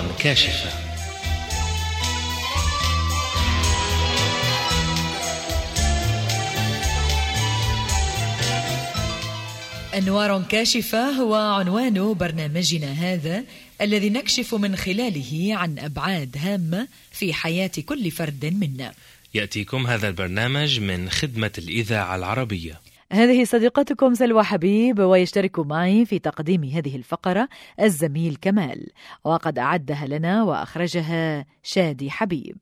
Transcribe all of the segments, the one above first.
كاشفة. أنوار كاشفة هو عنوان برنامجنا هذا، الذي نكشف من خلاله عن أبعاد هامة في حياة كل فرد منا. يأتيكم هذا البرنامج من خدمة الإذاعة العربية. هذه صديقتكم سلوى حبيب، ويشترك معي في تقديم هذه الفقرة الزميل كمال، وقد أعدها لنا وأخرجها شادي حبيب.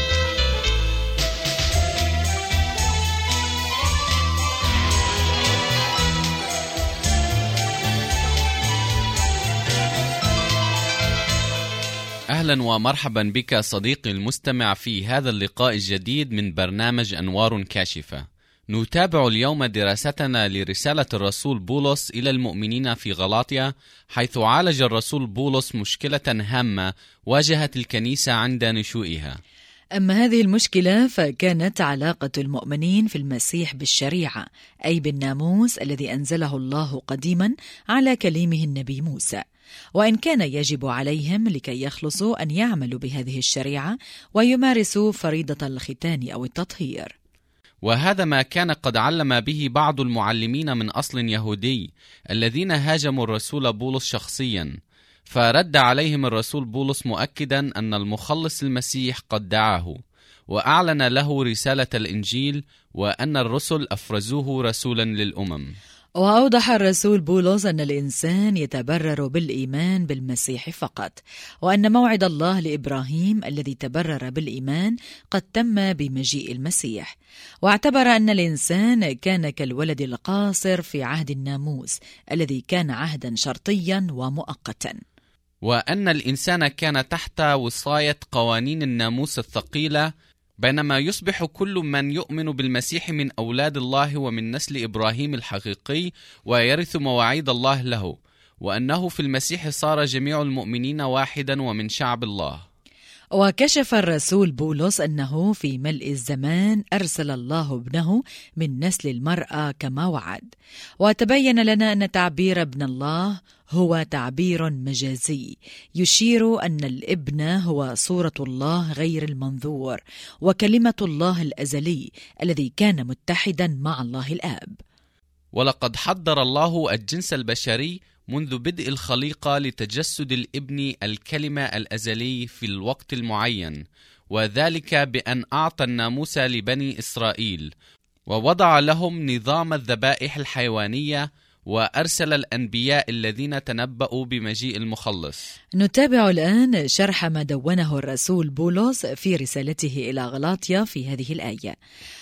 أهلا ومرحبا بك صديقي المستمع في هذا اللقاء الجديد من برنامج أنوار كاشفة. نتابع اليوم دراستنا لرسالة الرسول بولس إلى المؤمنين في غلاطيا، حيث عالج الرسول بولس مشكلة هامة واجهت الكنيسة عند نشوئها. أما هذه المشكلة فكانت علاقة المؤمنين في المسيح بالشريعة، أي بالناموس الذي أنزله الله قديما على كليمه النبي موسى، وإن كان يجب عليهم لكي يخلصوا أن يعملوا بهذه الشريعة ويمارسوا فريضة الختان أو التطهير. وهذا ما كان قد علم به بعض المعلمين من أصل يهودي الذين هاجموا الرسول بولس شخصيا، فرد عليهم الرسول بولس مؤكدا أن المخلص المسيح قد دعاه وأعلن له رسالة الإنجيل، وأن الرسل أفرزوه رسولا للأمم. وأوضح الرسول بولس أن الإنسان يتبرر بالإيمان بالمسيح فقط، وأن موعد الله لإبراهيم الذي تبرر بالإيمان قد تم بمجيء المسيح، واعتبر أن الإنسان كان كالولد القاصر في عهد الناموس الذي كان عهدا شرطيا ومؤقتا، وأن الإنسان كان تحت وصاية قوانين الناموس الثقيلة، بينما يصبح كل من يؤمن بالمسيح من أولاد الله ومن نسل إبراهيم الحقيقي ويرث مواعيد الله له، وأنه في المسيح صار جميع المؤمنين واحدا ومن شعب الله. وكشف الرسول بولس أنه في ملء الزمان أرسل الله ابنه من نسل المرأة كما وعد، وتبين لنا أن تعبير ابن الله هو تعبير مجازي يشير أن الابن هو صورة الله غير المنظور، وكلمة الله الأزلي الذي كان متحدا مع الله الآب. ولقد حضر الله الجنس البشري منذ بدء الخليقة لتجسد الابن الكلمة الأزلي في الوقت المعين، وذلك بأن أعطى الناموس لبني إسرائيل، ووضع لهم نظام الذبائح الحيوانية، وأرسل الأنبياء الذين تنبأوا بمجيء المخلص. نتابع الآن شرح ما دونه الرسول بولس في رسالته إلى غلاطيا في هذه الآية: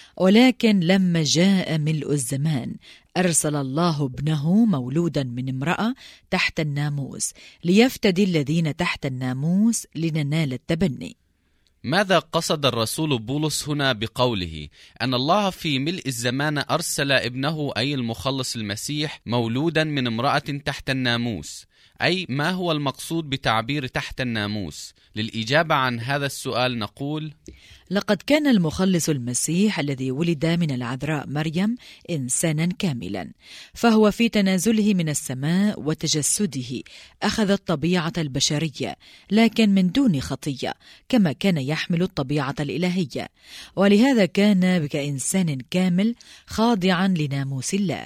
ولكن لما جاء ملء الزمان أرسل الله ابنه مولودا من امرأة تحت الناموس ليفتدي الذين تحت الناموس لننال التبني. ماذا قصد الرسول بولس هنا بقوله أن الله في ملء الزمان أرسل ابنه، أي المخلص المسيح، مولودا من امرأة تحت الناموس؟ أي ما هو المقصود بتعبير تحت الناموس؟ للإجابة عن هذا السؤال نقول: لقد كان المخلص المسيح الذي ولد من العذراء مريم إنسانا كاملا، فهو في تنازله من السماء وتجسده أخذ الطبيعة البشرية لكن من دون خطية، كما كان يحمل الطبيعة الإلهية، ولهذا كان كإنسان كامل خاضعا لناموس الله.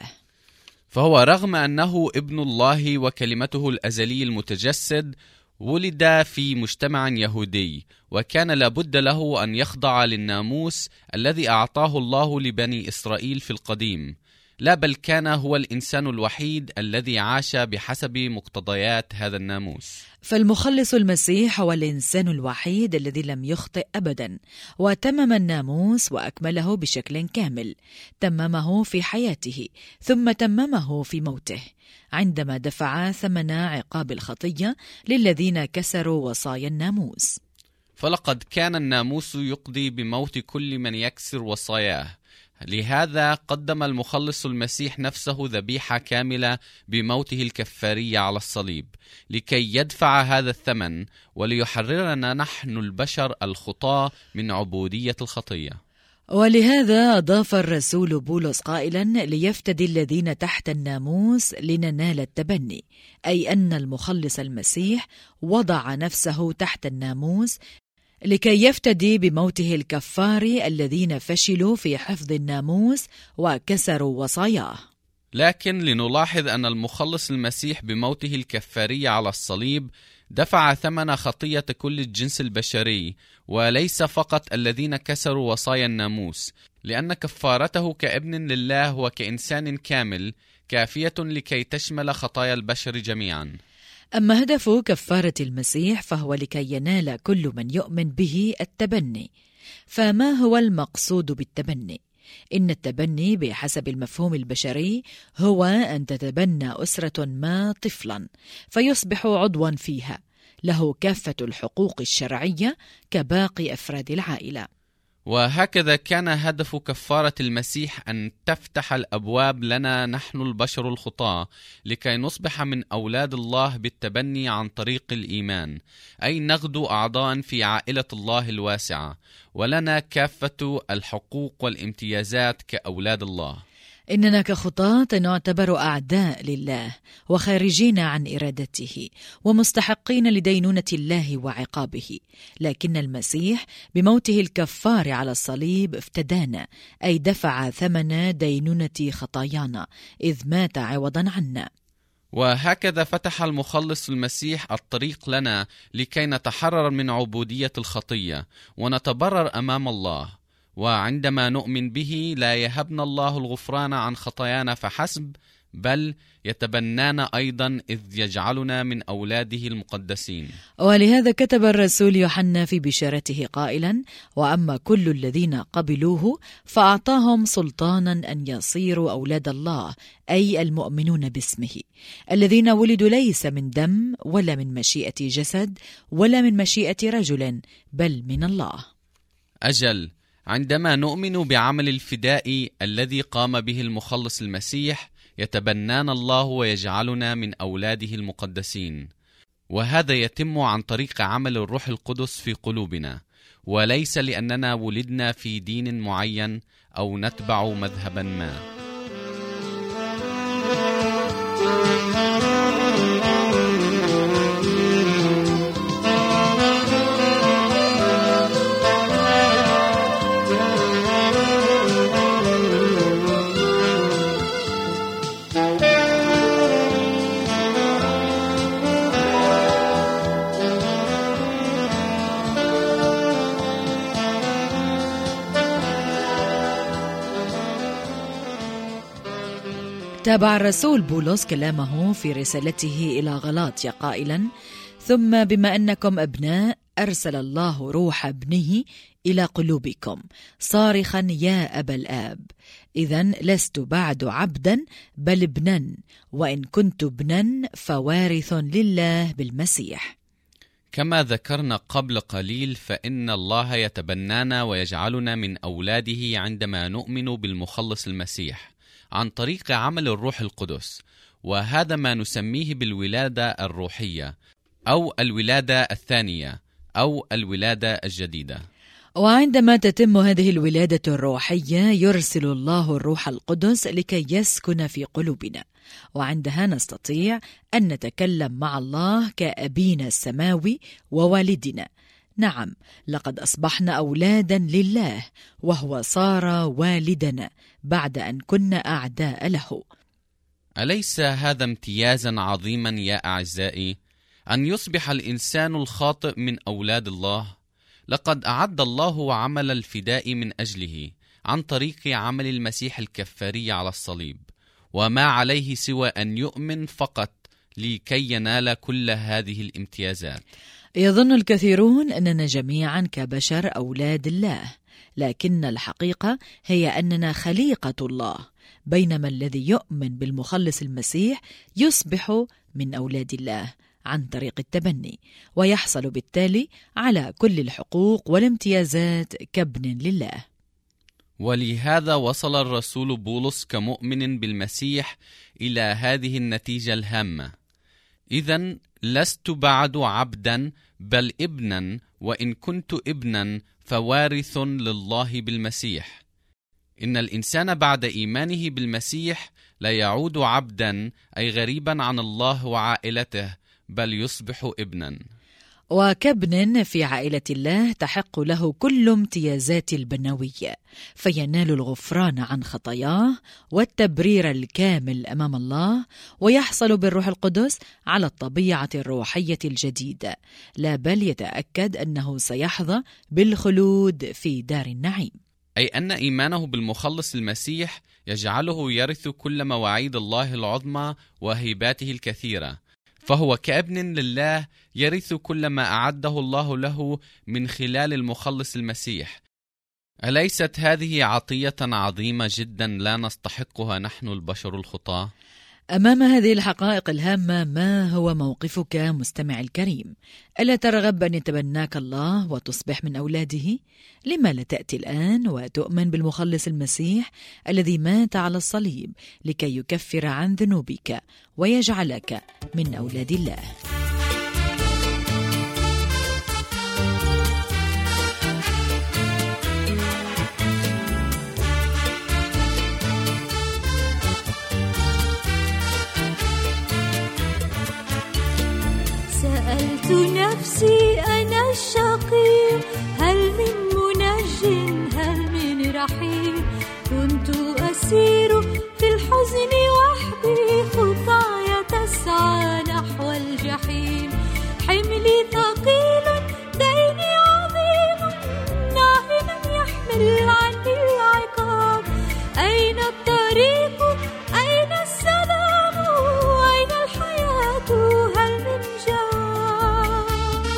فهو رغم أنه ابن الله وكلمته الأزلي المتجسد ولد في مجتمع يهودي، وكان لابد له أن يخضع للناموس الذي أعطاه الله لبني إسرائيل في القديم، لا بل كان هو الإنسان الوحيد الذي عاش بحسب مقتضيات هذا الناموس. فالمخلص المسيح هو الإنسان الوحيد الذي لم يخطئ أبدا، وتمم الناموس وأكمله بشكل كامل، تممه في حياته ثم تممه في موته عندما دفع ثمن عقاب الخطية للذين كسروا وصايا الناموس. فلقد كان الناموس يقضي بموت كل من يكسر وصاياه، لهذا قدم المخلص المسيح نفسه ذبيحة كاملة بموته الكفاري على الصليب، لكي يدفع هذا الثمن وليحررنا نحن البشر الخطاة من عبودية الخطية. ولهذا أضاف الرسول بولس قائلا: ليفتدي الذين تحت الناموس لننال التبني، أي أن المخلص المسيح وضع نفسه تحت الناموس لكي يفتدي بموته الكفار الذين فشلوا في حفظ الناموس وكسروا وصاياه. لكن لنلاحظ أن المخلص المسيح بموته الكفاري على الصليب دفع ثمن خطية كل الجنس البشري، وليس فقط الذين كسروا وصايا الناموس، لأن كفارته كابن لله وكإنسان كامل كافية لكي تشمل خطايا البشر جميعا. أما هدف كفارة المسيح فهو لكي ينال كل من يؤمن به التبني. فما هو المقصود بالتبني؟ إن التبني بحسب المفهوم البشري هو أن تتبنى أسرة ما طفلا فيصبح عضوا فيها، له كافة الحقوق الشرعية كباقي أفراد العائلة. وهكذا كان هدف كفارة المسيح أن تفتح الأبواب لنا نحن البشر الخطاة لكي نصبح من أولاد الله بالتبني عن طريق الإيمان، أي نغدو أعضاء في عائلة الله الواسعة، ولنا كافة الحقوق والامتيازات كأولاد الله. إننا كخطاة نعتبر أعداء لله وخارجين عن إرادته ومستحقين لدينونة الله وعقابه، لكن المسيح بموته الكفار على الصليب افتدانا، أي دفع ثمن دينونة خطايانا إذ مات عوضا عنا. وهكذا فتح المخلص المسيح الطريق لنا لكي نتحرر من عبودية الخطية ونتبرر أمام الله. وعندما نؤمن به لا يهبنا الله الغفران عن خطايانا فحسب، بل يتبنانا أيضا إذ يجعلنا من أولاده المقدسين. ولهذا كتب الرسول يوحنا في بشارته قائلا: وأما كل الذين قبلوه فأعطاهم سلطانا أن يصيروا أولاد الله، أي المؤمنون باسمه، الذين ولدوا ليس من دم ولا من مشيئة جسد ولا من مشيئة رجل، بل من الله. أجل، عندما نؤمن بعمل الفداء الذي قام به المخلص المسيح يتبنانا الله ويجعلنا من أولاده المقدسين، وهذا يتم عن طريق عمل الروح القدس في قلوبنا، وليس لأننا ولدنا في دين معين أو نتبع مذهبا ما. تابع الرسول بولس كلامه في رسالته إلى غلاطيا قائلا: ثم بما أنكم أبناء أرسل الله روح ابنه إلى قلوبكم صارخا يا أبا الآب، إذن لست بعد عبدا بل ابنا، وإن كنت ابنا فوارث لله بالمسيح. كما ذكرنا قبل قليل فإن الله يتبنانا ويجعلنا من أولاده عندما نؤمن بالمخلص المسيح عن طريق عمل الروح القدس، وهذا ما نسميه بالولادة الروحية أو الولادة الثانية أو الولادة الجديدة. وعندما تتم هذه الولادة الروحية يرسل الله الروح القدس لكي يسكن في قلوبنا، وعندها نستطيع أن نتكلم مع الله كأبينا السماوي ووالدنا. نعم، لقد أصبحنا أولادا لله، وهو صار والدنا بعد أن كنا أعداء له. أليس هذا امتيازا عظيما يا أعزائي، أن يصبح الإنسان الخاطئ من أولاد الله؟ لقد أعد الله عمل الفداء من أجله عن طريق عمل المسيح الكفاري على الصليب، وما عليه سوى أن يؤمن فقط لكي ينال كل هذه الامتيازات. يظن الكثيرون أننا جميعا كبشر أولاد الله، لكن الحقيقة هي أننا خليقة الله، بينما الذي يؤمن بالمخلص المسيح يصبح من أولاد الله عن طريق التبني، ويحصل بالتالي على كل الحقوق والامتيازات كابن لله. ولهذا وصل الرسول بولس كمؤمن بالمسيح إلى هذه النتيجة الهامة: إذن لست بعد عبدا بل ابنا، وإن كنت ابنا فوارث لله بالمسيح. إن الإنسان بعد إيمانه بالمسيح لا يعود عبدا أي غريبا عن الله وعائلته، بل يصبح ابنا. وكابن في عائلة الله تحق له كل امتيازات البنوية، فينال الغفران عن خطاياه والتبرير الكامل أمام الله، ويحصل بالروح القدس على الطبيعة الروحية الجديدة، لا بل يتأكد أنه سيحظى بالخلود في دار النعيم. أي أن إيمانه بالمخلص المسيح يجعله يرث كل مواعيد الله العظمى وهباته الكثيرة، فهو كابن لله يرث كل ما أعده الله له من خلال المخلص المسيح. أليست هذه عطية عظيمة جدا لا نستحقها نحن البشر الخطاة؟ أمام هذه الحقائق الهامة، ما هو موقفك مستمع الكريم؟ ألا ترغب أن يتبناك الله وتصبح من أولاده؟ لما لا تأتي الآن وتؤمن بالمخلص المسيح الذي مات على الصليب لكي يكفر عن ذنوبك ويجعلك من أولاد الله؟ سألت نفسي أنا الشقي، هل من منج هل من رحيم؟ كنت أسير في الحزن وحدي، خطايا تسعى نحو الجحيم. حملي ثقيل، ديني عظيم، ناهما يحمل عني العقاب. أين الطريق؟ أين السلام؟ أين الحياة؟ هل من جواب؟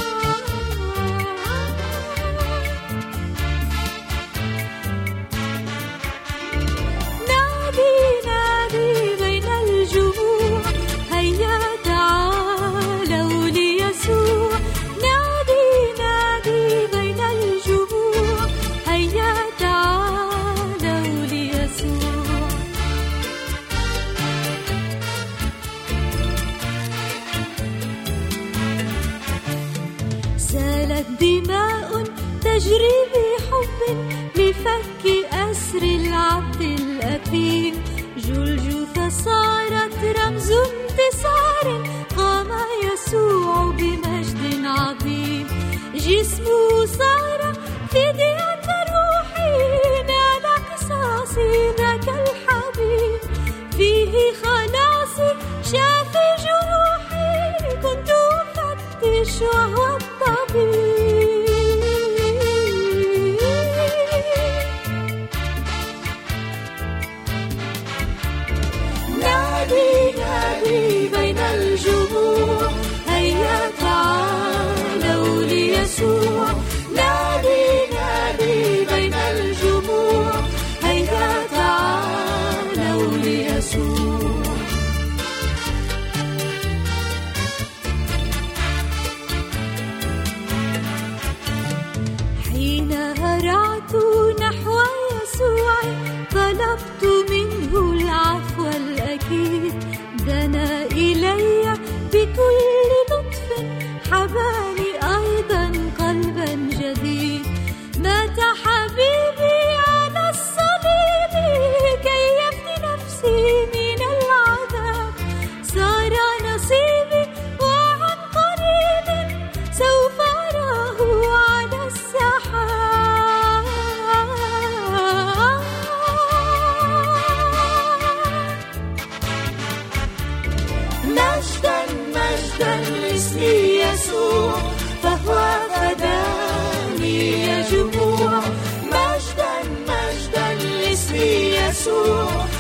نادي نادي بين الجموع، هيا تعالوا ليسوع. نادي نادي بين الجموع، هيا تعالوا ليسوع. سالت دماء تجري بحب لفك أسر العبد الأثيم. جلجثة صارت رمز انتصار، قام يسوع بمجد عظيم. جسمه صار فدية روحي، نال قصاصي ذاك الحبيب. فيه خلاصي شافي جروحي، كنت أفتش وهو الطبيب. نادي نادي بين الجموع، هيا تعالوا ليسوع. نادي نادي بين الجموع، هيا تعالوا ليسوع. حين هرعت نحو يسوع، طلبت منه العفو الأكيد. دنا إلي بكل لطف، حباني أيضا قلبا جديد. مات حبيبي على الصليب كي يفدي نفسي من العذاب. صار نصيبي وعن قريب سوف أراه على السحاب. مجدا مجدا لاسم يسوع، فهو فداني يا جموع. مجدا مجدا لاسم يسوع،